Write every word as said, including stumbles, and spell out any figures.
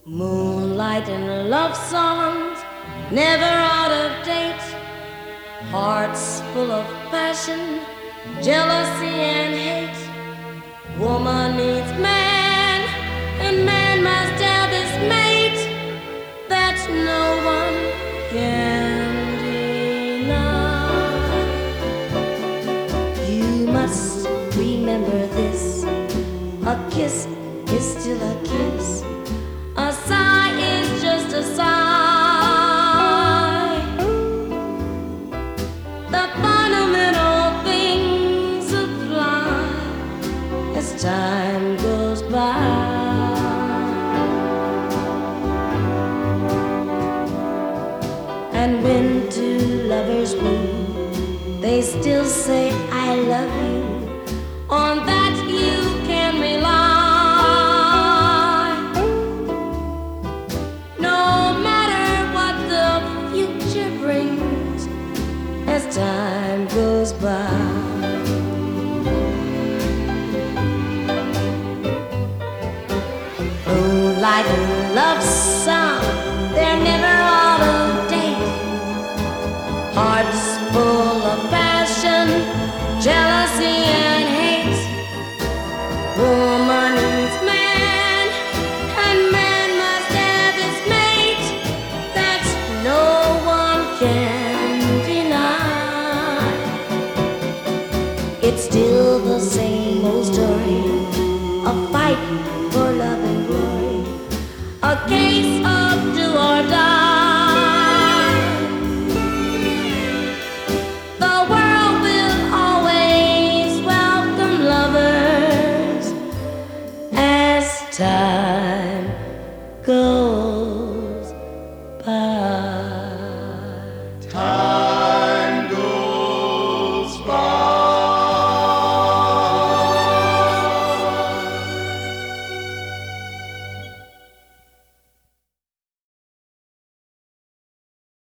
Moonlight and love songs, never out of date. Hearts full of passion, jealousy and hate. Woman needs man, and man must have his mate. That no one can deny. You must remember this: a kiss is still a kiss. A sigh is just a sigh. The fundamental things apply as time goes by. And when two lovers woo, they still say I love you. On that you can rely. As time goes by, moonlight and love song, they're never out of date. Hearts full of passion, jealousy and hate. Woman needs man, and man must have his mate. That no one can. It's still the same old story, a fight for love and glory, a case of do or die. The world will always welcome lovers as time goes